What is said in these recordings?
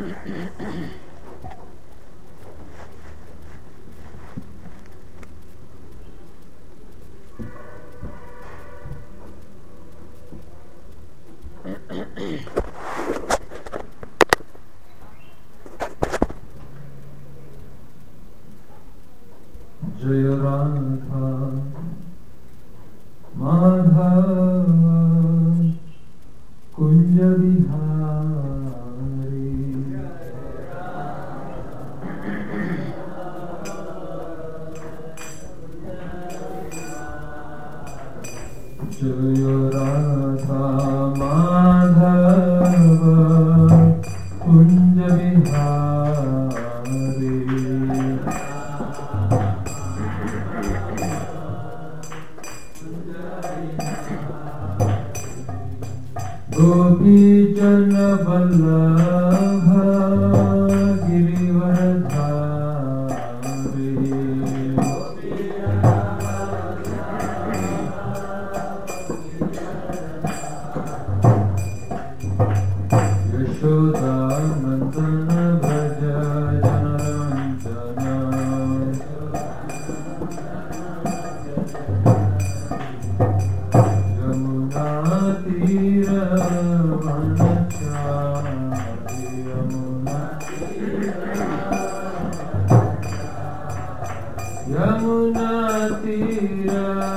जय राधा माधव कुंज बिहारी। जय राधा माधव कुंज बिहारी। गोपी जन वल्लभ गिरिवरधारी। यशोदा नंदन भज जनरंजन। यमुना तीर यमुना तीर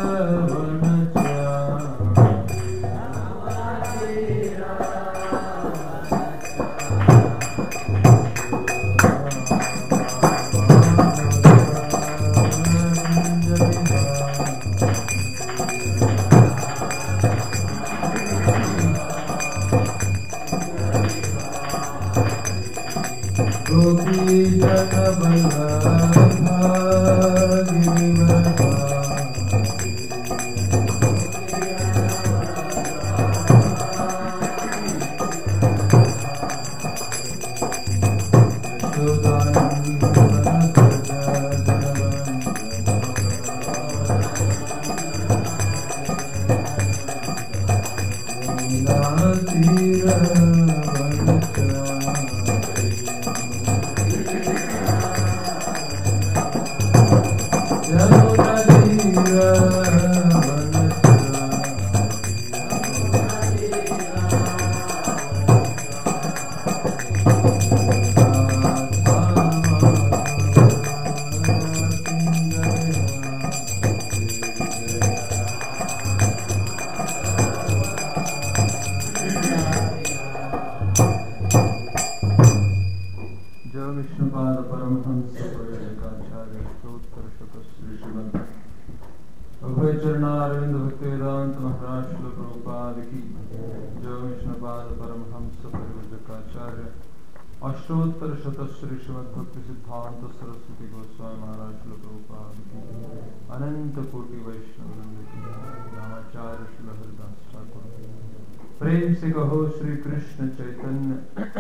गोपी जन वल्लभ अष्टोत्तर शतश्री श्रीमद् भक्ति सिद्धांत सरस्वती गोस्वामी महाराज श्रील प्रभुपाद की अनंत कोटि वैष्णव वृंद की रामाचार्य श्रील हरिदास ठाकुर प्रेम से कहो श्री कृष्ण चैतन्य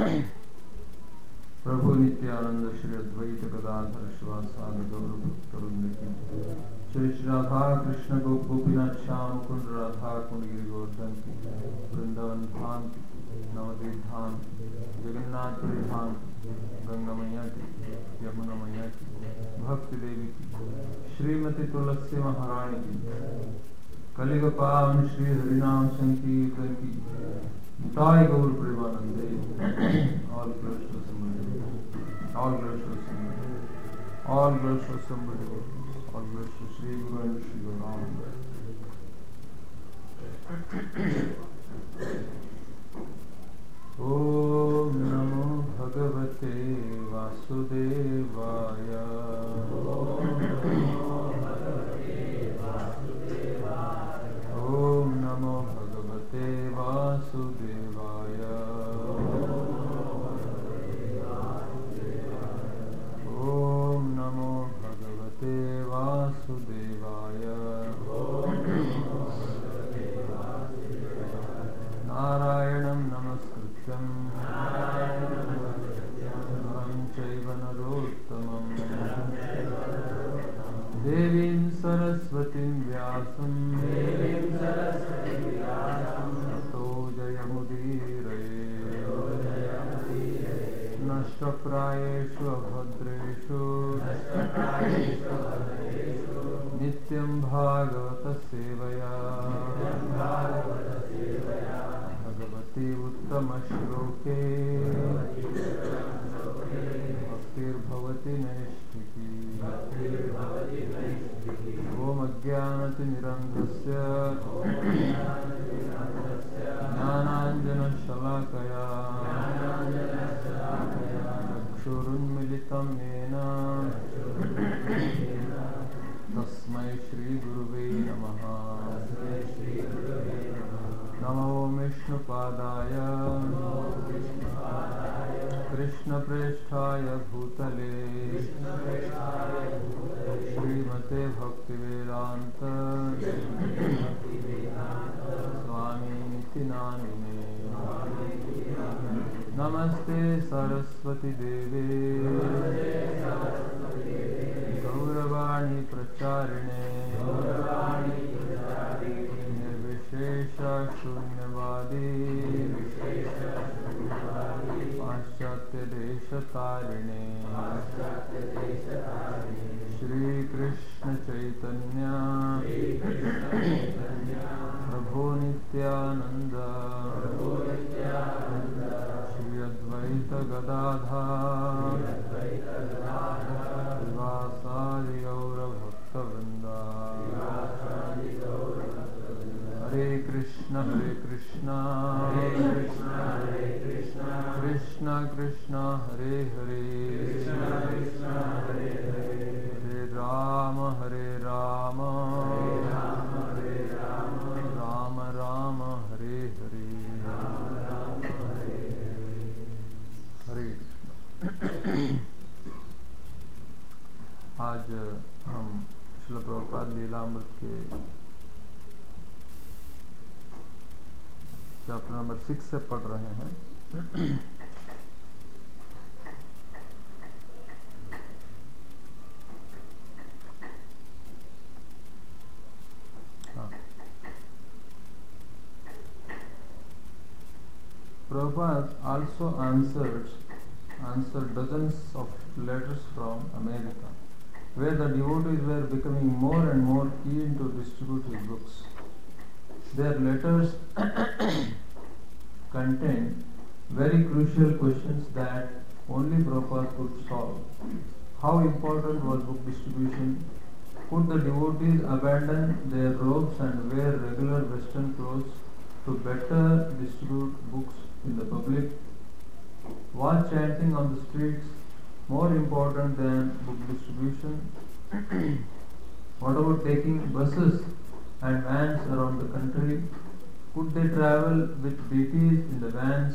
प्रभु नित्यानंद श्री अद्वैत गदाधर शिवासादि गौर भक्तवृंद की श्री राधा कृष्ण गोपीनाथ श्याम कुंड राधा कुंड गिरिवर्धन की वृंदावन धाम की नवदीप धाम जगन्नाथपुरी धाम गंगा मैया की यमुना मैया की भक्ति देवी की श्रीमती तुलसी महारानी की कलिग पावन श्री हरिनाम संकीर्तन की निताय गौर प्रेमानंदे all glories to somebody, all glories to somebody, all glories to somebody, all glories to Sri Guru and Sri Ram. Om Namo Bhagavate Vasudevaya. Om Namo Bhagavate Vasudevaya. Om Namo Bhagavate Vasudevaya. Narayanam Namaskrityam Naram Chaiva Narottamam Devim Saraswatim Vyasam Nato Jayamudiraye नष्टप्रायेषु अभद्रेषु नित्यं भागवत सेवया भगवती उत्तमश्लोके भक्तिर्भवति नैष्ठिकी ॐ अज्ञानतिमिरन्धस्य ज्ञानाञ्जनशलाकया चक्षुरुन्मिलितं येन तस्मै श्रीगुरुवे नमः। नमो विष्णुपादाय कृष्णप्रेष्ठाय भूतले श्रीमते भक्तिवेदान्त स्वामीति नामिने। नमस्ते सरस्वती देवे गौरवाणी प्रचारिणे निर्विशेष शून्यवादी पाश्चात्य देश तारिणे। श्री कृष्ण चैतन्य प्रभु नित्यानंद श्री अद्वैत गदाधर श्रीवासादि गौर भक्तवृंद। हरे कृष्ण कृष्ण कृष्ण हरे हरे हरे राम राम राम हरे हरे। हरे आज हम श्रील प्रभुपाद लीलामृत के चैप्टर नंबर 6 से पढ़ रहे हैं। Prabhupada also answered dozens of letters from America, where the devotees were becoming more and more keen to distribute his books. Their letters contained very crucial questions that only Prabhupada could solve. How important was book distribution? Could the devotees abandon their robes and wear regular Western clothes to better distribute books in the public? Was chanting on the streets more important than book distribution? What about taking buses and vans around the country? Could they travel with BTs in the vans?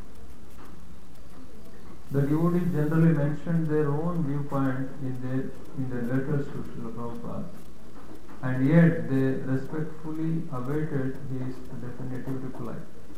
The devotees generally mentioned their own viewpoint in their letters to Srila Prabhupada, and yet they respectfully awaited his definitive reply.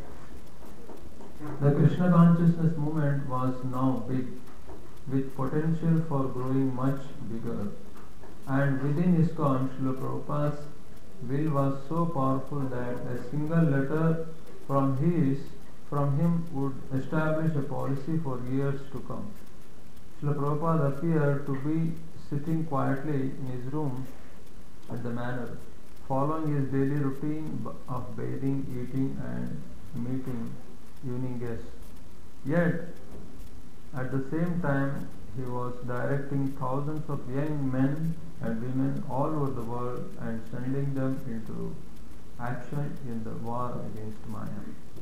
The Krishna consciousness movement was now big, with potential for growing much bigger, and within ISKCON, Srila Prabhupada's will was so powerful that a single letter from him would establish a policy for years to come. Srila Prabhupada appeared to be sitting quietly in his room at the manor, following his daily routine of bathing, eating and meeting evening guests. Yet, at the same time, he was directing thousands of young men and women all over the world and sending them into action in the war against Maya.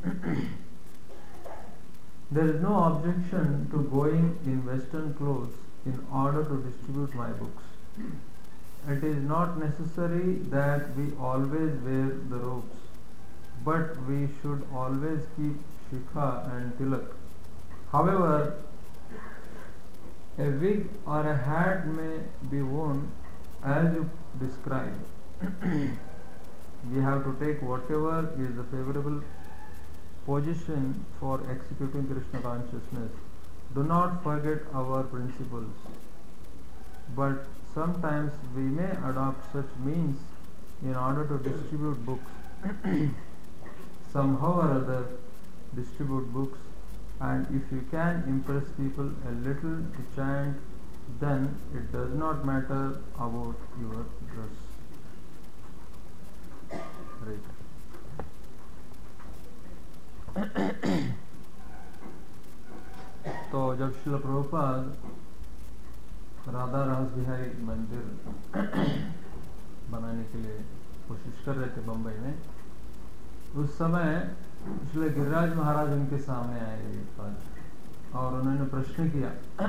There is no objection to going in Western clothes in order to distribute my books. It is not necessary that we always wear the robes, but we should always keep shikha and tilak. However, a wig or a hat may be worn as you describe. We have to take whatever is the favorable position for executing Krishna consciousness. Do not forget our principles. But sometimes we may adopt such means in order to distribute books. Somehow or other, distribute books and if you can impress people a little to chant, then it does not matter about your dress. Right. तो जब श्रील प्रभुपाद राधा रास बिहारी मंदिर बनाने के लिए कोशिश कर रहे थे बम्बई में, उस समय श्री गिरिराज महाराज उनके सामने आए एक बार और उन्होंने प्रश्न किया,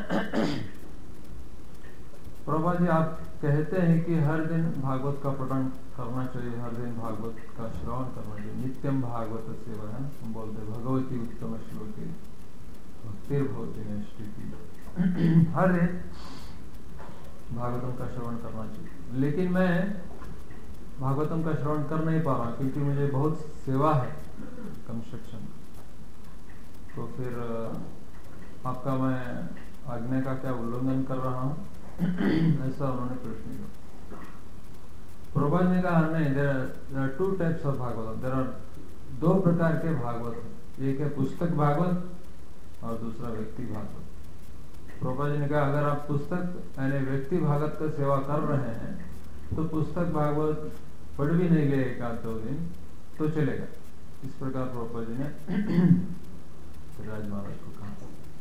प्रभा जी आप कहते हैं कि हर दिन भागवत का पठन करना चाहिए, हर दिन भागवत का श्रवण करना चाहिए, नित्यम भागवत सेवा है, हम बोलते भगवती उत्तम श्लोके भक्तिर भवति नैष्ठिकी, हर दिन भागवतम का श्रवण करना चाहिए। लेकिन मैं भागवतम का श्रवण कर नहीं पा रहा क्योंकि मुझे बहुत सेवा है कंस्ट्रक्शन, तो फिर आपका मैं आज्ञा का क्या उल्लंघन कर रहा हूँ? ऐसा उन्होंने प्रश्न किया। प्रभुपाद ने कहा नहीं, there are two types of Bhagavat, there are दो प्रकार के भागवत हैं, एक है पुस्तक भागवत और दूसरा व्यक्ति भागवत। प्रभुपाद जी ने कहा अगर आप पुस्तक यानी व्यक्ति भागवत का सेवा कर रहे हैं तो पुस्तक भागवत पढ़ भी नहीं गए एक आध दो दिन तो चलेगा। इस प्रकार प्रभुपाद जी ने राज महाराज को कहा।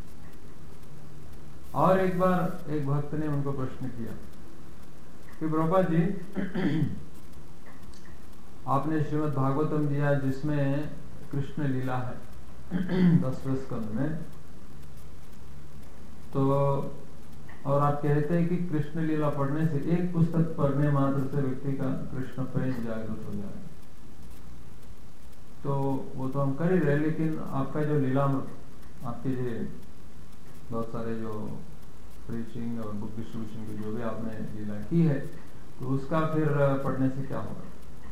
और एक बार एक भक्त ने उनको प्रश्न किया कि प्रभुपाद जी आपने श्रीमद् भागवतम दिया जिसमें कृष्ण लीला है 10वें स्कंद में, तो और आप कहते हैं कि कृष्ण लीला पढ़ने से, एक पुस्तक पढ़ने मात्र से व्यक्ति का कृष्ण प्रेम जागृत हो जाएगा, तो वो तो हम कर ही रहे, लेकिन आपका जो लीला आपके जो बहुत सारे जो प्रीचिंग और बुक डिस्ट्रीब्यूशन की जो भी आपने लीला की है तो उसका फिर पढ़ने से क्या होगा?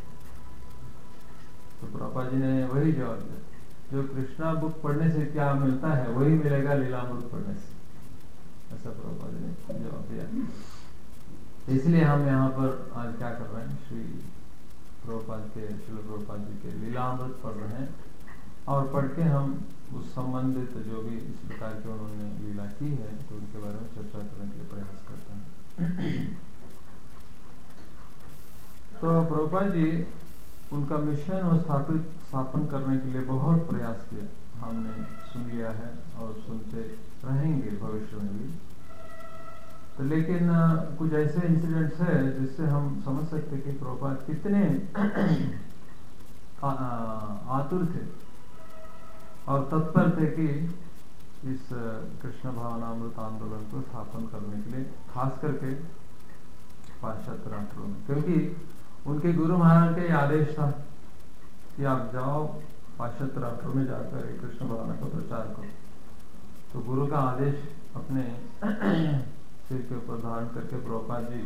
तो प्रभुपाद जी ने वही जवाब दिया, जो कृष्णा बुक पढ़ने से क्या मिलता है वही मिलेगा लीलामृत पढ़ने से, ऐसा प्रभुपाद जी ने जवाब दिया। इसलिए हम यहाँ पर आज क्या कर रहे हैं, श्री प्रभुपाद जी के लीलामृत पढ़ रहे हैं और पढ़ के हम उस संबंधित जो भी इस प्रकार के उन्होंने लीला की है तो उनके बारे में चर्चा करने के लिए प्रयास करते हैं। तो प्रभुपाद जी उनका मिशन और स्थापन करने के लिए बहुत प्रयास किया, हमने सुन लिया है और सुनते रहेंगे भविष्य में भी। तो लेकिन कुछ ऐसे इंसिडेंट्स है जिससे हम समझ सकते कि प्रभुपाद कितने आतुर थे और तत्पर थे कि इस कृष्ण भावनामृत आंदोलन को स्थापन करने के लिए, खास करके पाश्चात्य राष्ट्रों में, क्योंकि उनके गुरु महाराज का ये आदेश था कि आप जाओ पाश्चात्य राष्ट्रों में जाकर कृष्ण भावना का प्रचार करो। तो गुरु का आदेश अपने सिर के ऊपर धारण करके प्रभुपाद जी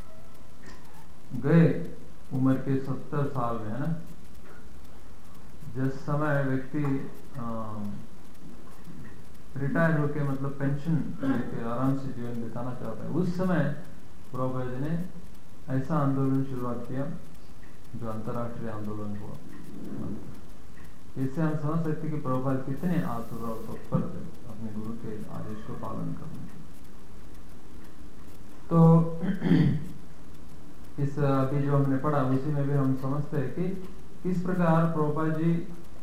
गए उम्र के 70 साल में, है ना, जिस समय व्यक्ति रिटायर होके मतलब पेंशन लेके आराम से जीवन बिताना चाहता है, उस समय प्रभुपाद जी ने ऐसा आंदोलन शुरुआत किया जो अंतर्राष्ट्रीय आंदोलन हुआ। इससे हम समझ सकते कि प्रभुपाद कितने आतुर और तत्पर थे अपने गुरु के आदेश को पालन करने के। तो इस अभी जो हमने पढ़ा उसी में भी हम समझते हैं कि किस प्रकार प्रभुपाद जी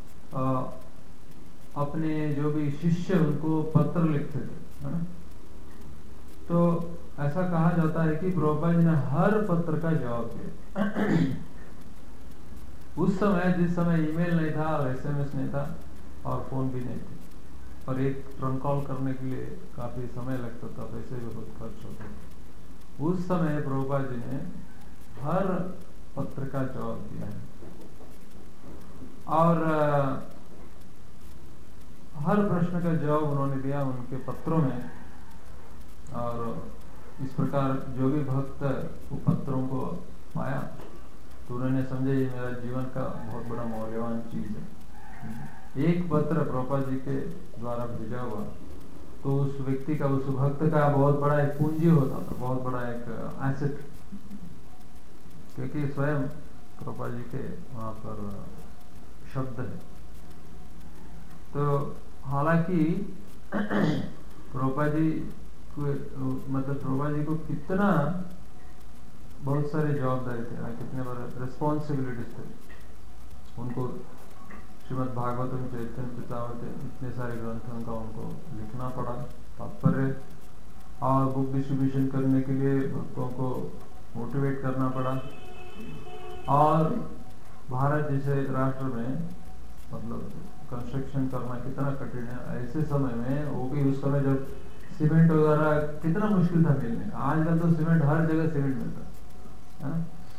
अपने जो भी शिष्य उनको पत्र लिखते थे, है ना। तो ऐसा कहा जाता है कि प्रभुपाद जी ने हर पत्र का जवाब दिया। उस समय जिस समय ईमेल नहीं था और SMS नहीं था और फोन भी नहीं थे और एक ट्रंक कॉल करने के लिए काफी समय लगता था, पैसे भी बहुत खर्च होते थे, उस समय प्रभुपाद जी ने हर पत्र का जवाब दिया है और हर प्रश्न का जवाब उन्होंने दिया उनके पत्रों में। और इस प्रकार जो भी भक्त वो पत्रों को पाया तो उन्होंने समझा ये मेरा जीवन का बहुत बड़ा मौल्यवान चीज है। एक पत्र प्रभुपाद जी के द्वारा भेजा हुआ तो उस व्यक्ति का, उस भक्त का बहुत बड़ा एक पूंजी होता था, बहुत बड़ा एक एसेट, क्योंकि स्वयं प्रभुपाद जी के वहां पर शब्द है। तो हालांकि प्रभुपाद जी को, मतलब प्रभुपाद जी को कितना बहुत सारे जवाबदारी थे, कितने बड़े रिस्पॉन्सिबिलिटीज थे उनको। श्रीमद् भागवतम चैतन्य पितामह इतने सारे ग्रंथों का उनको लिखना पड़ा, तात्पर्य, और बुक डिस्ट्रीब्यूशन करने के लिए भक्तों को मोटिवेट करना पड़ा। और भारत जैसे राष्ट्र में मतलब कंस्ट्रक्शन करना कितना कठिन है ऐसे समय में, वो भी उस समय जब सीमेंट वगैरह कितना मुश्किल था मिलने का। आजकल तो सीमेंट हर जगह सीमेंट मिलता है,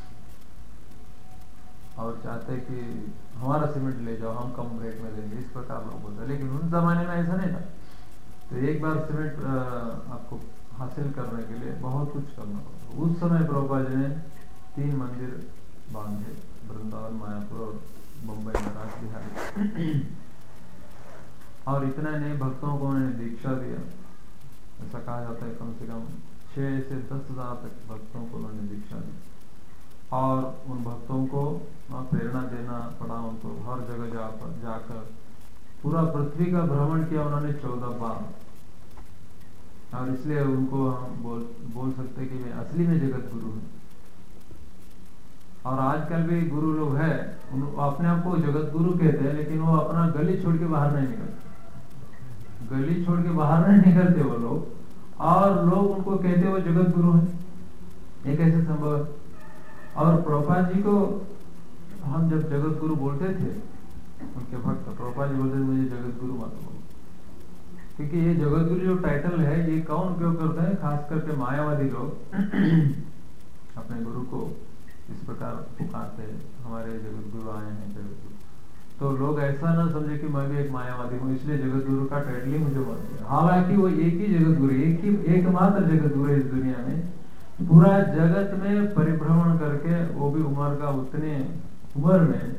और चाहते कि हमारा सीमेंट ले जाओ, हम कम रेट में देंगे, इस प्रकार लोग बोलते। लेकिन उस जमाने में ऐसा नहीं था। तो एक बार सीमेंट आपको हासिल करने के लिए बहुत कुछ करना पड़ता। उस समय प्रभुपाद जी ने 3 मंदिर बांधे, वृंदावन, मायापुर और मुंबई में राजबिहारी। और इतना नहीं, भक्तों को उन्होंने दीक्षा दिया। ऐसा कहा जाता है कम से कम 6 से 10 हजार तक भक्तों को उन्होंने दीक्षा दी। और उन भक्तों को प्रेरणा देना पड़ा उनको, हर जगह जाकर पूरा पृथ्वी का भ्रमण किया उन्होंने 14 बार। और इसलिए उनको हम बोल सकते कि वे असली में जगत गुरु हैं। और आजकल भी गुरु लोग हैं, अपने आप को जगत गुरु कहते हैं, लेकिन वो अपना गली छोड़ के बाहर नहीं निकलते। गली छोड़ के बाहर नहीं निकलते वो लोग, और लोग उनको कहते वो जगत गुरु हैं। ये कैसे संभव है? और प्रभुपाद जी को हम जब जगत गुरु बोलते थे, उनके भक्त प्रभुपाद जी बोलते थे मुझे जगत गुरु मत बोलो, क्योंकि ये जगत गुरु जो टाइटल है ये कौन उपयोग करते हैं? खास करके मायावादी लोग अपने गुरु को इस प्रकार पुकारते हैं, हमारे जगत गुरु आए हैं जगत गुरु। तो लोग ऐसा ना समझे कि मैं भी एक मायावादी हूँ इसलिए जगत गुरु का टाइटल ही मुझे मत दिया। हालांकि वो एक ही जगत गुरु, एकमात्र जगत गुरु है इस दुनिया में। पूरा जगत में परिभ्रमण करके, वो भी उम्र का उतने उम्र में,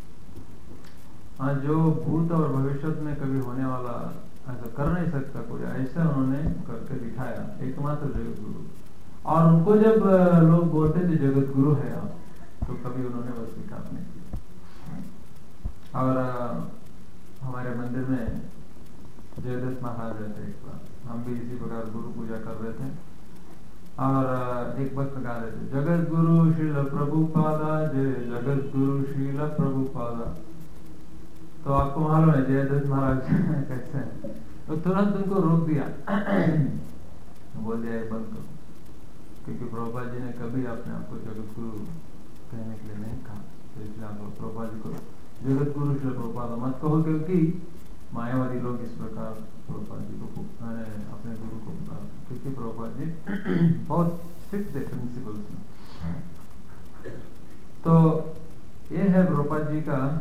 जो भूत और भविष्य में कभी होने वाला ऐसा कर नहीं सकता कोई, ऐसा उन्होंने करके दिखाया, एकमात्र जगत गुरु। और उनको जब लोग बोलते थे जगत गुरु है आप, तो कभी उन्होंने बस स्वीकार नहीं किया। और हमारे मंदिर में जयदत्त महाराज रहते, एक बार हम भी इसी प्रकार गुरु पूजा कर रहे थे, और एक भक्त गा रहे थे, जगत गुरु श्रील प्रभुपादा जय, जगत गुरु श्रील प्रभुपादा। तो आपको मालूम है जयदत्त महाराज कैसे हैं? तो तुरंत उनको रोक दिया, बोल दिया बंद करो, क्योंकि प्रभुपाद जी ने कभी अपने आप को जगत गुरु कहने के लिए नहीं कहा। तो इसलिए आप प्रभुपाद जी को जगत गुरु श्री प्रभुपाद मत कहो, क्योंकि मायावादी लोग इस प्रकार प्रभुपाद जी को अपने गुरु को पुकार, क्योंकि प्रभुपाद जी बहुत स्ट्रिक्ट थे प्रिंसिपल्स में। तो ये है प्रभुपाद जी का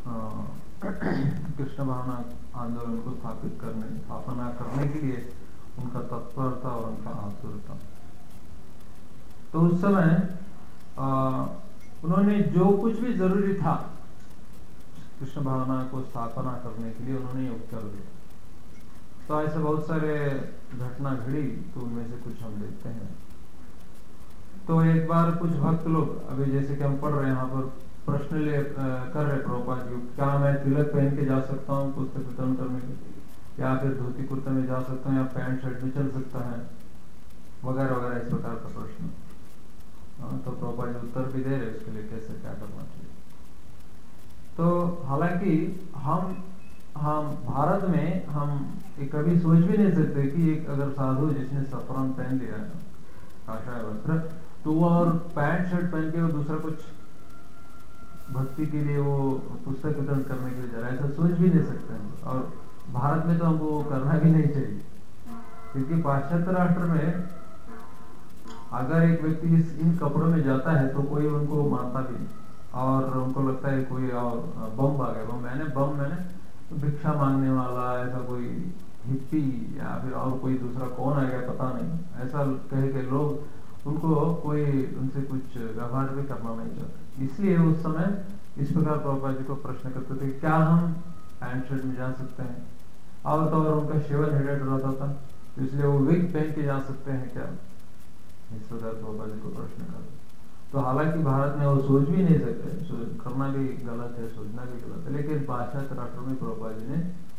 कृष्ण भावना आंदोलन को स्थापना करने के लिए उनका तत्परता और उनका आतुरता। तो उस समय उन्होंने जो कुछ भी जरूरी था कृष्ण भावना को स्थापना करने के लिए, उन्होंने योग कर दिया। तो ऐसे बहुत सारे घटना घड़ी, तो उनमें से कुछ हम देखते हैं। तो एक बार कुछ भक्त लोग, अभी जैसे कि हम पढ़ रहे हैं यहाँ पर, प्रश्न कर रहे प्रभुपाद जी, क्या मैं तिलक पहन के जा सकता हूँ पुस्तक वितरण करने के, या फिर धोती कुर्ते में जा सकता हूँ, या पैंट शर्ट में चल सकता है, वगैरह वगैरह इस प्रकार का प्रश्न। तो प्रभुपाद जी उत्तर भी दे रहे उसके लिए कैसे क्या करना चाहिए। तो हालांकि हम भारत में हम कभी सोच भी नहीं सकते कि एक अगर साधु जिसने सफरान पहन लिया है, काषाय वस्त्र, तो वो और पैंट शर्ट पहन के वो दूसरा कुछ भक्ति के लिए वो पुस्तक वितरण करने के लिए जा रहा है, ऐसा सोच भी नहीं सकते हैं। और भारत में तो हमको वो करना भी नहीं चाहिए, क्योंकि पाश्चात्य राष्ट्र में अगर एक व्यक्ति इन कपड़ों में जाता है तो कोई उनको मानता भी नहीं, और उनको लगता है कोई और बम आ गया। बम मैंने भिक्षा मांगने वाला, ऐसा कोई हिप्पी या फिर और कोई दूसरा कौन आ गया पता नहीं, ऐसा कह के लोग उनको कोई उनसे कुछ व्यवहार भी करना नहीं चाहते। इसलिए उस समय इस प्रकार प्रभुपाद जी को प्रश्न करते थे, क्या हम पैंट शर्ट में जा सकते हैं? और तो और उनका शेवन हेडेड रहता था, इसलिए वो विग पहन के जा सकते हैं क्या? इस प्रकार प्रभुपाद जी को प्रश्न कर। तो हालांकि भारत में वो सोच भी नहीं सकते, करना भी गलत है, सोचना भी गलत है, लेकिन पाश्चात्य राष्ट्रों में प्रभुपाद जी ने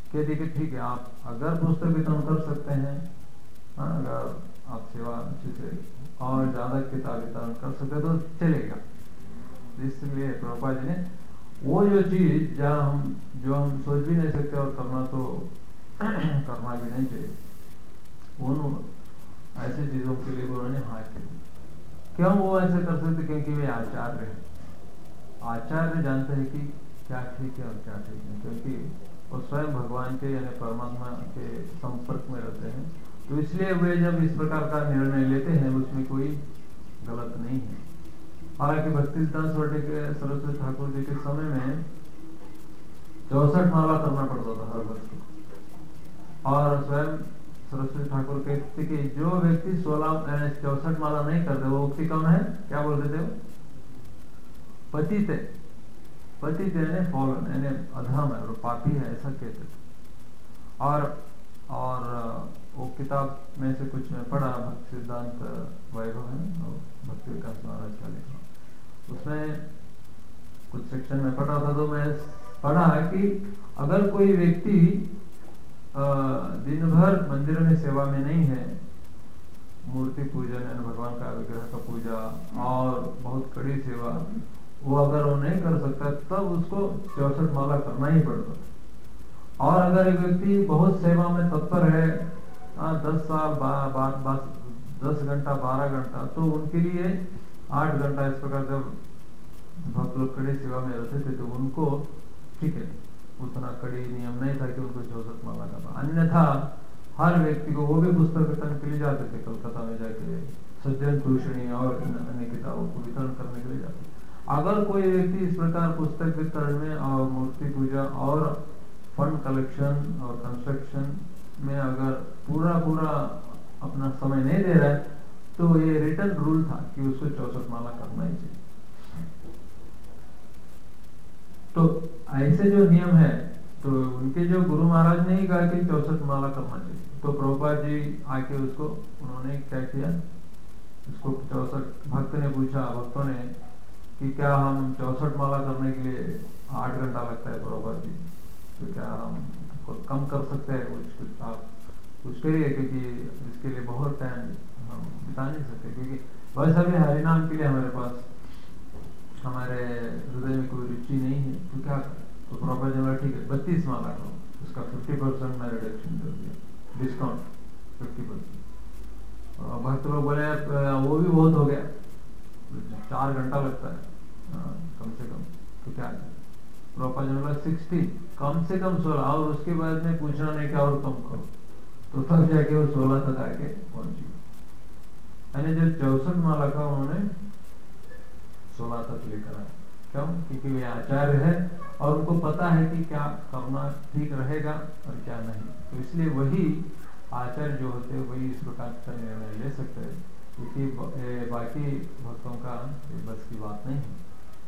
कहते कि ठीक है, आप अगर पुस्तक वितरण कर सकते हैं, अगर आप सेवा अच्छे से और ज़्यादा किताब वितरण कर सकते तो चलेगा। इसलिए प्रभुपाद जी ने वो जो चीज़ जो हम सोच भी नहीं सकते और करना तो करना भी नहीं चाहिए, उन ऐसे चीज़ों के लिए उन्होंने हाँ की। क्यों वो ऐसे कर सकते? क्योंकि वे आचार्य हैं। आचार्य जानते हैं कि क्या ठीक है और क्या ठीक है, क्योंकि वो स्वयं भगवान के यानी परमात्मा के संपर्क में रहते हैं, तो इसलिए वे जब इस प्रकार का निर्णय लेते हैं उसमें कोई गलत नहीं है। हालांकि भक्ति सिद्धांत सरस्वती ठाकुर जी के समय में 64 माला करना पड़ता था हर वर्ष को, और स्वयं सरस्वती ठाकुर कहते कि जो व्यक्ति 64 माला नहीं करते वो व्यक्ति कौन है? क्या बोलते थे वो? पतित है। पतित यानी फॉलन, यानी अधम है और पापी है, ऐसा कहते थे। और वो किताब में से कुछ में पढ़ा, भक्ति सिद्धांत वैभव है और भक्ति विकास महाराज का लिखा, उसमें कुछ सेक्शन में पढ़ा था, तो मैं पढ़ा कि अगर कोई व्यक्ति दिन भर मंदिर में सेवा में नहीं है, मूर्ति पूजन यानी भगवान का विग्रह का पूजा और बहुत कड़ी सेवा, वो अगर वो नहीं कर सकता तब उसको 64 माला करना ही पड़ता। और अगर एक व्यक्ति बहुत सेवा में तत्पर है, 10 साल 10 घंटा 12 घंटा, तो उनके लिए 8 घंटा इस प्रकार जब भक्त लोग कड़ी सेवा में रहते थे तो उनको ठीक है, उतना कड़ी नियम नहीं था कि उनको 64 माला करना। अन्यथा हर व्यक्ति को, वो भी पुस्तक वितरण के लिए जाते थे कलकत्ता में जाके, सज्जन भूषणी और अन्य किताबों को वितरण करने के लिए जाते। अगर कोई व्यक्ति इस प्रकार पुस्तक वितरण में और मूर्ति पूजा और फंड कलेक्शन और कंस्ट्रक्शन में अगर पूरा अपना समय नहीं दे रहा है, तो ये रिटर्न रूल था कि उसको 64 माला करना ही चाहिए। तो ऐसे जो नियम है, तो उनके जो गुरु महाराज ने ही कहा कि 64 माला करना चाहिए, तो प्रभुपाद जी आके उसको उन्होंने क्या किया, उसको 64 भक्त ने पूछा, भक्तों ने कि क्या हम 64 माला करने के लिए 8 घंटा लगता है प्रभुपाद जी, तो क्या हम कम कर सकते हैं? कुछ आप कुछ करिए, क्योंकि इसके लिए बहुत टाइम हम बिता नहीं सकते, क्योंकि वैसा भी हरिनाम के लिए हमारे पास हमारे हृदय में कोई रुचि नहीं है, तो क्या करें? तो प्रभुपाद जी बोला ठीक है 32 माला करो, उसका 50% में रिडक्शन कर दिया, डिस्काउंट 50%। और भक्त लोग बोले वो भी बहुत हो गया, 4 घंटा लगता है कम से कम, तो क्या करें? प्रभुपाद जी ने बोला 60, कम से कम 16, और उसके बाद में पूछना नहीं क्या और कम करो, तो तब जाके वो 16 तक आके पहुंची। यानी जो 64 माला का उन्होंने 16 तक लेकर आए। क्यों? क्योंकि वे आचार्य है और उनको पता है कि क्या करना ठीक रहेगा और क्या नहीं, तो इसलिए वही आचार्य जो होते हैं वही इस प्रकार का निर्णय ले सकते हैं, क्योंकि बाकी भक्तों का बस की बात नहीं है।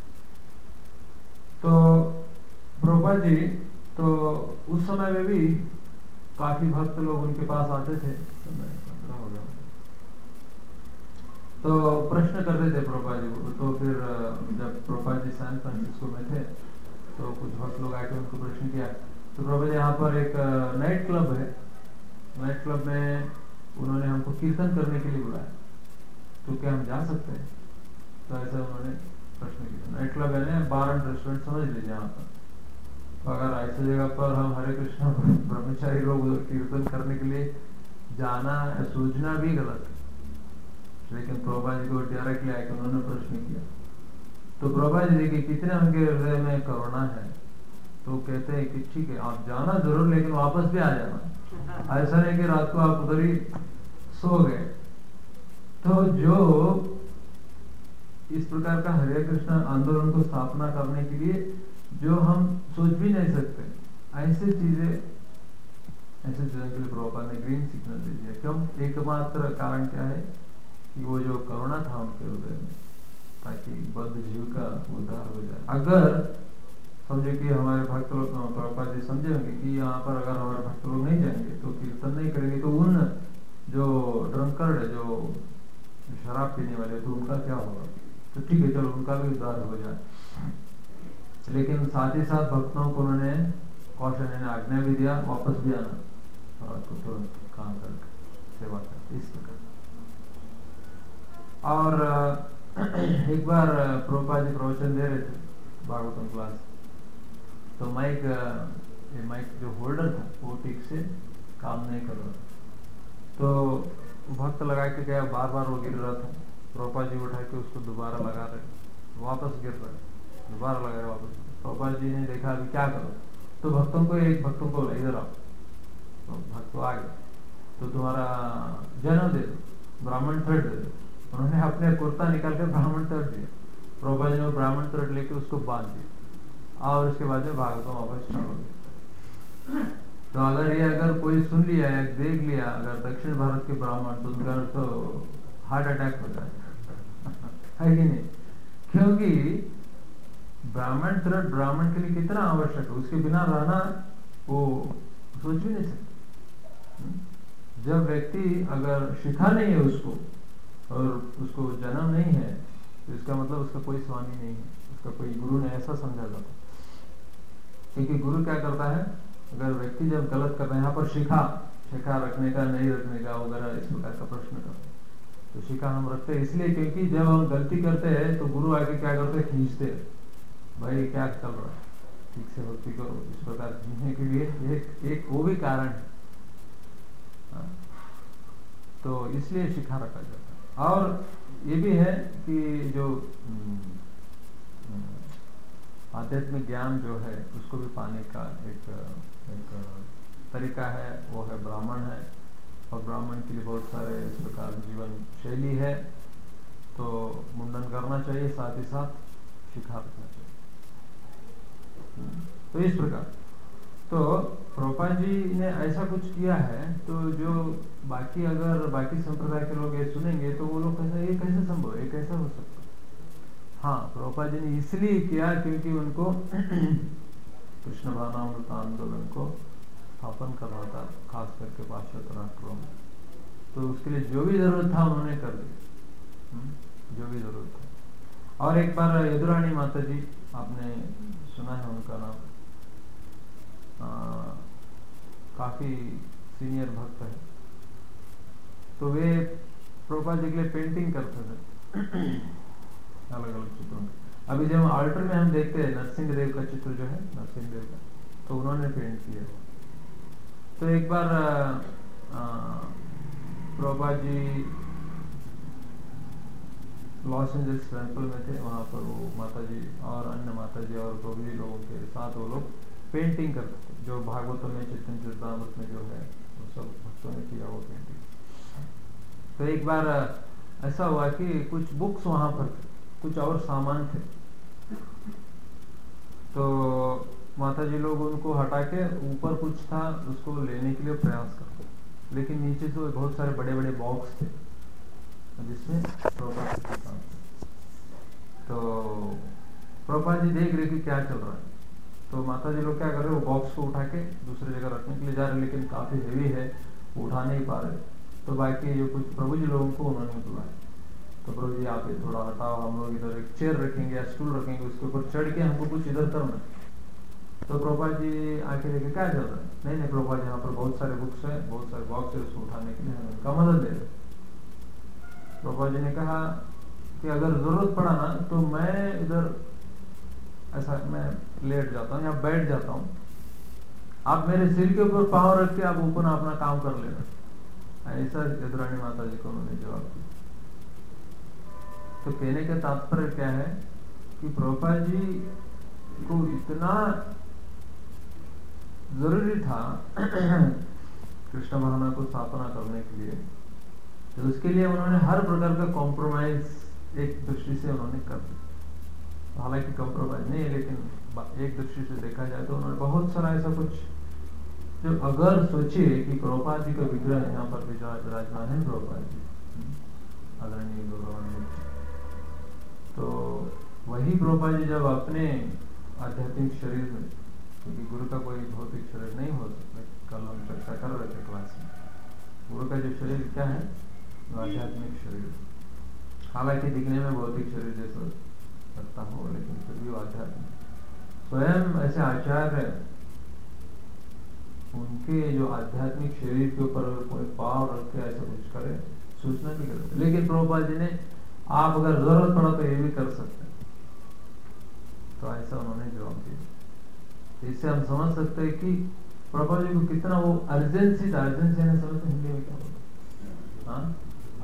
तो प्रभुपाद जी तो उस समय में भी काफी भक्त लोग उनके पास आते थे, तो प्रश्न करते थे प्रभुपाद जी को। तो फिर जब प्रभुपाद जी सैन फ्रांसिस्को में थे तो कुछ भक्त लोग आके उनको प्रश्न किया, तो प्रभुपाद जी यहाँ पर एक नाइट क्लब है, नाइट क्लब में उन्होंने हमको कीर्तन करने के लिए बुलाया, तो क्या हम जा सकते हैं? तो ऐसा उन्होंने प्रश्न किया। नाइट क्लब है बार एंड रेस्टोरेंट समझ लीजिए यहाँ पर, तो अगर ऐसी जगह पर हम हरे कृष्ण ब्रह्मचारी लोग कीर्तन करने के लिए जाना सोचना भी गलत है। लेकिन प्रभुपाद जी को डायरेक्टली आकर उन्होंने प्रश्न किया, तो प्रभुपाद जी देखिए कितने उनके हृदय में करुणा है, तो कहते हैं कि ठीक है आप जाना जरूर, लेकिन वापस भी आ जाना, ऐसा नहीं कि रात को आप उधर ही सो गए। तो जो इस प्रकार का हरे कृष्ण आंदोलन को स्थापना करने के लिए जो हम सोच भी नहीं सकते, ऐसे चीजों के लिए प्रभुपाद ने ग्रीन सिग्नल दे दिया। क्यों? एकमात्र कारण क्या है कि वो जो करुणा था उनके हृदय में, ताकि बद्ध जीव का उद्धार हो जाए। अगर समझे कि हमारे भक्त लोग, प्रभुपाद जी समझे होंगे कि यहाँ पर अगर हमारे भक्त लोग नहीं जाएंगे तो कीर्तन नहीं करेंगे, तो उन जो ड्रंकर्ड है, जो शराब पीने वाले, तो उनका क्या होगा? तो ठीक है चलो उनका भी उद्धार हो जाए। लेकिन साथ ही साथ भक्तों को उन्होंने कौशन ने आज्ञा भी दिया, वापस भी आना महाराज को तुरंत काम करके सेवा करते इस प्रकार। और एक बार प्रभुपाद जी प्रवचन दे रहे थे भागवतम क्लास, तो माइक जो होल्डर था वो ठीक से काम नहीं कर रहा था, तो भक्त लगा के गया, बार बार वो गिर रहा था। प्रभुपाद जी उठा के उसको दोबारा लगा रहे, वापस गिर रहा है, दोबारा लगा रहे वापस। प्रभुपाद जी ने देखा अभी क्या करो, तो एक भक्तों को इधर आओ, तो भक्त आ गया, तो तुम्हारा जन्म दे दो, ब्राह्मण थर्ड दे दो। उन्होंने अपने कुर्ता निकाल कर ब्राह्मण थर्ड दिया, प्रभुपाद जी ने ब्राह्मण थर्ड लेके उसको बांध दिया, और उसके बाद में भागवतम वापस स्टार्ट हो गया। तो अगर कोई सुन लिया या देख लिया अगर दक्षिण भारत के ब्राह्मण, तो उनका तो हार्ट अटैक हो जाए है कि नहीं? क्योंकि ब्राह्मण थ्रेड ब्राह्मण के लिए कितना आवश्यक है, उसके बिना रहना वो सोच भी नहीं सकते। जब व्यक्ति अगर शिखा नहीं है उसको और उसको जन्म नहीं है, तो इसका मतलब उसका कोई स्वामी नहीं है, उसका कोई गुरु ने ऐसा समझा जाता। क्योंकि गुरु क्या करता है, अगर व्यक्ति जब गलत कर रहे हैं, यहाँ पर शिखा रखने का नहीं रखने का वगैरह इस प्रकार का प्रश्न करते हैं, तो शिखा हम रखते हैं इसलिए क्योंकि जब हम गलती करते हैं तो गुरु आके क्या करते हैं, खींचते हैं, भाई क्या चल रहा है, ठीक से भक्ति करो, इस प्रकार खींचने के लिए एक वो भी कारण है। तो इसलिए शिखा रखा जाता है। और ये भी है कि जो आध्यात्मिक ज्ञान जो है उसको भी पाने का एक तरीका है, वो है ब्राह्मण है, और ब्राह्मण के लिए बहुत सारे इस प्रकार जीवन शैली है। तो मुंडन करना चाहिए, साथ ही साथ शिखा रखना चाहिए। तो इस प्रकार तो प्रभुपाद जी ने ऐसा कुछ किया है, तो जो बाकी संप्रदाय के लोग ये सुनेंगे तो वो लोग ये कैसे संभव है, ये कैसा हो सकता है? हाँ, प्रभुपाद जी ने इसलिए किया क्योंकि उनको कृष्ण भावनामृत आंदोलन को स्थापन करना था, खास करके पाश्चात्य राष्ट्रों में। तो उसके लिए जो भी जरूरत था उन्होंने कर दिया, जो भी जरूरत था। और एक बार यदुरानी माता जी, आपने सुना है उनका नाम, काफी सीनियर भक्त है, तो वे प्रभुपाद जी के लिए पेंटिंग करते थे अलग अलग चित्रों में। अभी जब आल्टर में हम देखते हैं नरसिंह देव का चित्र जो है, नरसिंह देव का, तो उन्होंने पेंट किया। तो एक बार Prabhupada ji Los Angeles temple में थे, वहां पर वो माता जी और अन्य माता जी और प्रभु जी लोगों के साथ वो लोग पेंटिंग करते थे, जो भागवतों में चैतन्य चरितामृत में जो है वो सब भक्तों ने किया वो पेंटिंग। तो एक बार ऐसा हुआ कि कुछ बुक्स वहां पर थे, कुछ और सामान थे, तो माता जी लोग उनको हटा के ऊपर कुछ था उसको लेने के लिए प्रयास करते, लेकिन नीचे से बहुत सारे बड़े बड़े बॉक्स थे जिसमें प्रभुपाद जी काम। तो प्रभुपाद जी देख रहे कि क्या चल रहा है, तो माता जी लोग क्या कर रहे, वो बॉक्स को उठा के दूसरी जगह रखने के लिए जा रहे, लेकिन काफी हेवी है, वो उठा नहीं पा रहे। तो बाकी जो कुछ प्रभु जी लोगों को उन्होंने बुलाया, तो प्रभु जी आप थोड़ा हटाओ, हम लोग इधर एक चेयर रखेंगे या स्टूल रखेंगे, उसके ऊपर चढ़ के हमको कुछ इधर करना। तो प्रभुपाद जी आके देखे क्या चल रहा है, नहीं प्रभुपाद जी यहाँ पर बहुत सारे बुक्स है, बहुत सारे बॉक्स है, उसको उठाने के लिए हम उनका मदद दे रहे। प्रभुपाद जी ने कहा कि अगर जरूरत पड़ा ना तो मैं इधर ऐसा मैं लेट जाता हूँ या बैठ जाता हूँ, आप मेरे सिर के ऊपर पाँव रख के आप ऊपर अपना काम कर लेना। ऐसा यदुरानी माता जी को उन्होंने जवाब दिया। तो कहने का तात्पर्य क्या है कि प्रभुपाद जी को इतना जरूरी था कृष्ण भावना को स्थापना करने के लिए, तो उसके लिए उन्होंने हर प्रकार का कॉम्प्रोमाइज एक दृष्टि से उन्होंने कर दिया। हालांकि कॉम्प्रोमाइज नहीं है, लेकिन एक दृष्टि से देखा जाए तो उन्होंने बहुत सारा ऐसा कुछ जो अगर सोचिए कि प्रभुपाद जी का विग्रह यहाँ पर विराजमान है, प्रभुपाद जी आदरणीय गौरवान्वित, तो वही प्रभुपाद जी जब अपने आध्यात्मिक शरीर में, क्योंकि गुरु का कोई भौतिक शरीर नहीं हो सकता, कल हम चर्चा कर रहे थे क्लास में, गुरु का जो शरीर क्या है, आध्यात्मिक शरीर। हालांकि दिखने में भौतिक शरीर जैसा लगता हो, लेकिन फिर भी आध्यात्मिक। स्वयं ऐसे आचार्य उनके जो आध्यात्मिक शरीर के ऊपर कोई पाव रख के ऐसा कुछ करे, सूचना नहीं करते। लेकिन प्रभुपाद जी ने आप अगर जरूरत पड़ा तो ये भी कर सकते हैं, तो ऐसा उन्होंने जवाब दिया। इससे हम समझ सकते हैं कि प्रभुपाद जी को कितना वो अर्जेंसी था। अर्जेंसी यानी समझते हिंदी में क्या बोलते? हाँ,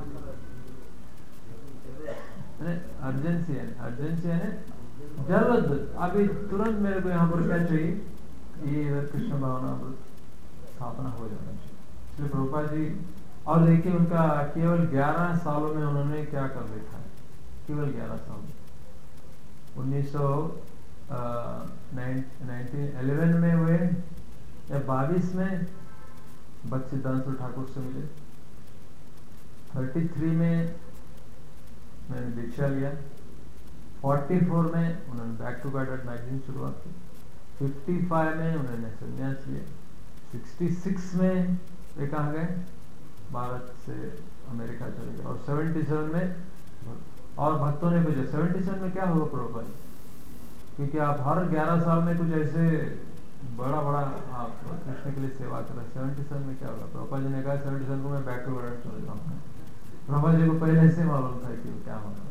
अर्जेंसी यानी जरूरत, अभी तुरंत मेरे को यहाँ पर क्या चाहिए, ये कृष्ण भावना स्थापना हो जाना चाहिए। इसलिए प्रभुपाद जी, और देखिए उनका केवल 11 सालों में उन्होंने क्या कर देखा है, केवल 11 साल में। 1911 में हुए या 22 में भक्तिसिद्धांत ठाकुर से मिले। 33 में मैंने दीक्षा लिया। 44 में उन्होंने बैक टू गॉड मैगजीन शुरुआत की। 55 में उन्होंने संन्यास लिया। 66 में वे कहाँ गए, भारत से अमेरिका चले गए। और 77 में, और भक्तों ने पूछा 77 में क्या हुआ प्रभुपाद, क्योंकि आप हर 11 साल में कुछ ऐसे बड़ा आप कृष्ण के लिए सेवा कर रहे। 77 में क्या होगा, प्रभुपाद जी ने कहा 77 को मैं बैक टू गॉड चले जाऊंगा। प्रभुपाद जी को पहले से मालूम था कि क्या होगा।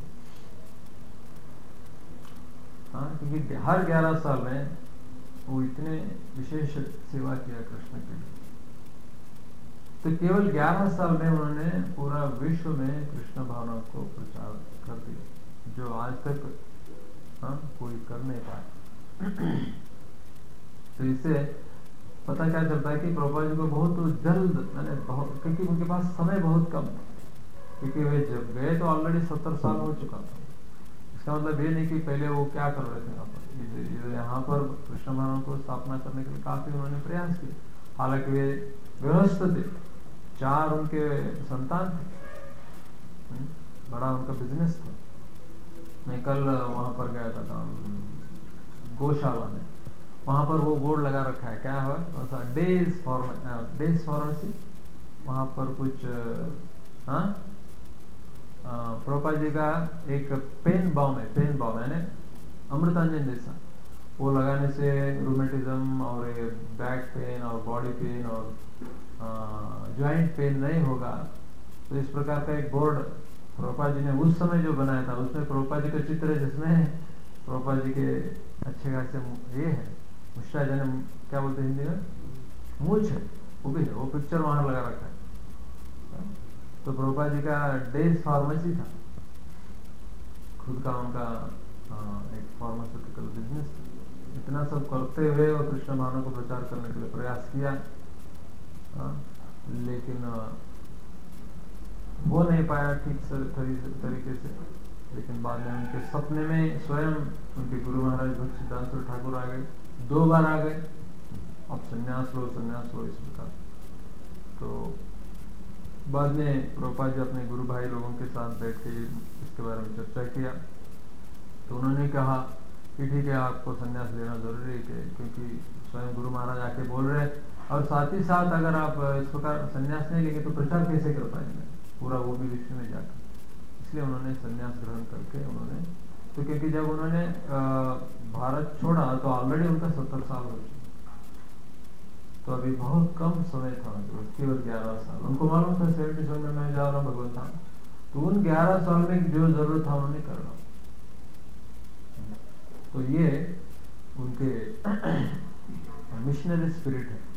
हाँ, क्योंकि हर 11 साल में वो इतने विशेष सेवा किया कृष्ण के लिए। तो केवल 11 साल में उन्होंने पूरा विश्व में कृष्ण भावना को प्रचार कर दिया, जो आज तक कोई कर नहीं पाया। तो इससे पता क्या चलता है कि प्रभुपाद जी को बहुत जल्द, क्योंकि उनके पास समय बहुत कम था, क्योंकि वे जब गए तो ऑलरेडी 70 साल हो चुका था। इसका मतलब ये नहीं कि पहले वो क्या कर रहे थे यहाँ पर, यहाँ पर कृष्ण भावना को स्थापना करने के लिए काफी उन्होंने प्रयास किए। हालांकि वे गृहस्थ थे, 4 उनके संतान थे, बड़ा उनका बिजनेस था। मैं कल वहां पर गया था गौशाला में, वहां पर वो बोर्ड लगा रखा है, क्या है, डेज फार्मेसी। वहां पर कुछ प्रभुपाद जी का एक पेन बाम यानी अमृतांजन जैसा, वो लगाने से रूमेटिज्म और बैक पेन और बॉडी पेन और ज्वाइंट पेन नहीं होगा। तो इस प्रकार का एक बोर्ड प्रभुपाद जी ने उस समय जो बनाया था, उसमें प्रभुपाद जी का चित्र है, जिसमें प्रभुपाद जी के अच्छे खासे ये है मुस्टा, जन क्या बोलते हैं हिंदी में, मूछ है, वो भी है, वो पिक्चर वहां लगा रखा है। तो प्रभुपाद जी का डेज फार्मेसी था, खुद का उनका एक फार्मास्यूटिकल बिजनेस था। इतना सब करते हुए वो कृष्ण भावना को प्रचार करने के लिए प्रयास किया, लेकिन हो नहीं पाया ठीक तरीके से। लेकिन बाद में उनके सपने में स्वयं उनके गुरु महाराज भक्तिसिद्धांत ठाकुर आ गए, 2 बार आ गए, अब संन्यास लो इस प्रकार। तो बाद में प्रभुपाद जी अपने गुरु भाई लोगों के साथ बैठ के इसके बारे में चर्चा किया। तो उन्होंने कहा कि ठीक है, आपको संन्यास लेना जरूरी है, क्योंकि स्वयं गुरु महाराज आके बोल रहे हैं, और साथ ही साथ अगर आप इस प्रकार संन्यास नहीं लेंगे तो प्रचार कैसे कर पाएंगे पूरा, वो भी विश्व में जाकर। इसलिए उन्होंने संन्यास ग्रहण करके उन्होंने, तो क्योंकि जब उन्होंने भारत छोड़ा तो ऑलरेडी उनका 70 साल हो चुका, तो अभी बहुत कम समय था, केवल 11 साल। उनको मालूम था 77 में मैं जा रहा हूँ भगवत धाम, तो उन 11 साल में जो जरूरत था उन्होंने करना। तो ये उनके मिशनरी स्पिरिट है।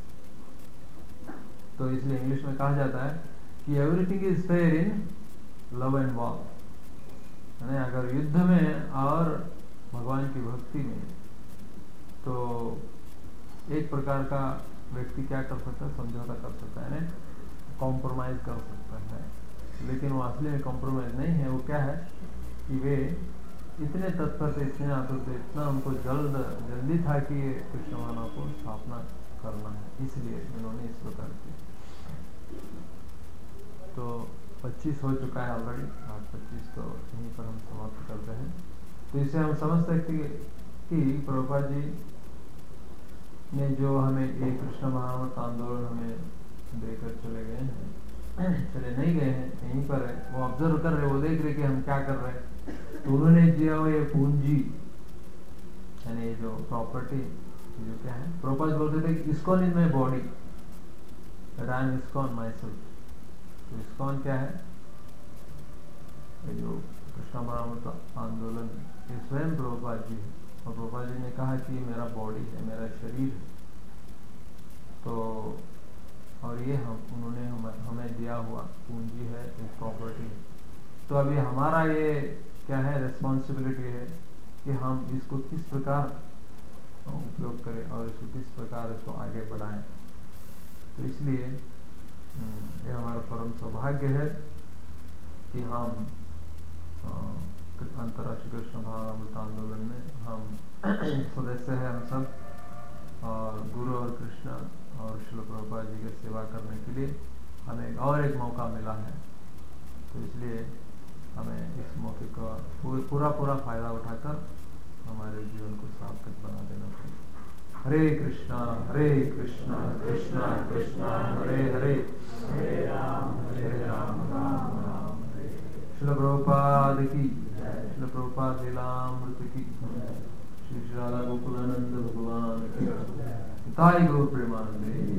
तो इसलिए इंग्लिश में कहा जाता है कि everything is fair in love and war, यानी अगर युद्ध में और भगवान की भक्ति में, तो एक प्रकार का व्यक्ति क्या कर सकता है, समझौता कर सकता है, यानी कॉम्प्रोमाइज कर सकता है। लेकिन वो असली में कॉम्प्रोमाइज नहीं है। वो क्या है कि वे इतने तत्पर थे, इतने आतुर थे, इतना उनको जल्दी था कि कृष्ण भावना को स्थापना करना है, इसलिए उन्होंने इस प्रकार किया। तो 25 हो चुका है ऑलरेडी, आज 25, तो यहीं पर हम समाप्त करते हैं। तो इससे हम समझ सकते हैं कि प्रभुपाद जी ने जो हमें एक कृष्ण भावनामृत आंदोलन हमें देकर चले गए हैं, चले नहीं गए हैं, यहीं पर है, वो ऑब्जर्व कर रहे, वो देख रहे कि हम क्या कर रहे हैं। तो उन्होंने दिया हुआ ये पूंजी, यानी जो प्रॉपर्टी ये जो क्या है, प्रभुपाद बोलते थे ISKCON is my body, that I am ISKCON myself. तो इस्कॉन क्या है, ये जो कृष्ण परमामृत आंदोलन ये स्वयं प्रभुपाद जी है, और प्रभुपाद जी ने कहा कि ये मेरा बॉडी है, मेरा शरीर है। तो और ये उन्होंने हमें दिया हुआ पूंजी है, एक प्रॉपर्टी है। तो अभी हमारा ये क्या है, रिस्पॉन्सिबिलिटी है कि हम इसको किस प्रकार उपयोग करें और इसको किस प्रकार इसको आगे बढ़ाएं। तो इसलिए ये हमारा परम सौभाग्य है कि हम अंतर्राष्ट्रीय कृष्ण भावनामृत आंदोलन में हम सदस्य हैं, हम सब, और गुरु और कृष्ण और श्रील प्रभुपाद जी की सेवा करने के लिए हमें और एक मौका मिला है। तो इसलिए हमें इस मौके का पूरा फायदा उठाकर हमारे जीवन को सार्थक बना देना चाहिए। हरे कृष्णा कृष्णा कृष्णा हरे हरे, हरे राम राम राम हरे। श्रील प्रभुपाद की, श्रील प्रभुपाद लीलामृत की, श्री राधा गोकुलानंद भगवान की, ताई गौर प्रेमानंदे।